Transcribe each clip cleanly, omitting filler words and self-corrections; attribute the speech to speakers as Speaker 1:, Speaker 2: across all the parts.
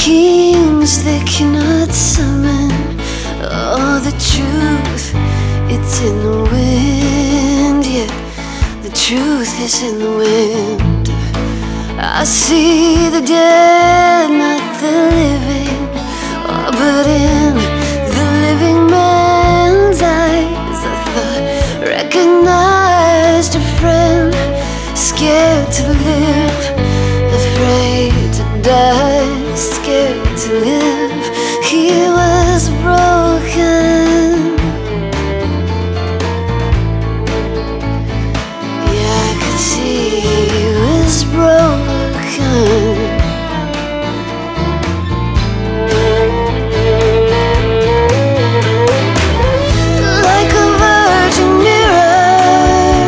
Speaker 1: kings they cannot summon. Oh, the truth, it's in the wind. Yeah, the truth is in the wind. I see the dead, not the living. Oh, but in the living man's eyes, I thought recognized a friend. Scared to live, afraid to die, scared to live. He was broken. Yeah, I could see he was broken. Like a virgin mirror,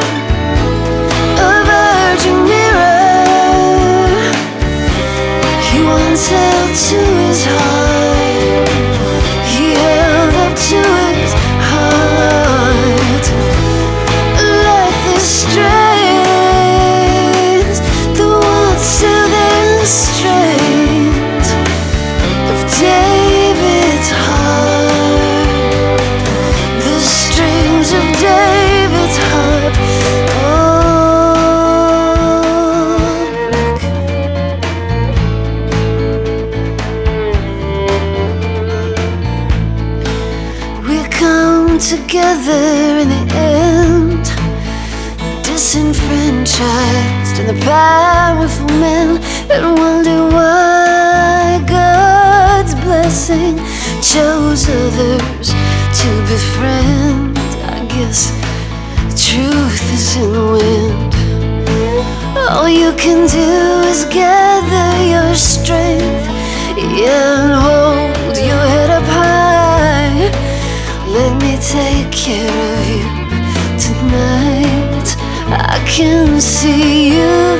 Speaker 1: a virgin mirror, he once held to his heart. He held up to his heart. Like the strains, the once soothing strains of David's heart, the strings of David's heart. We come together in the end, disenfranchised in the powerful men, and wonder why God's blessing chose others to befriend. I guess the truth is in the wind. All you can do is gather your strength, yeah, and hold your head up high. Let me take care of you tonight. I can see you.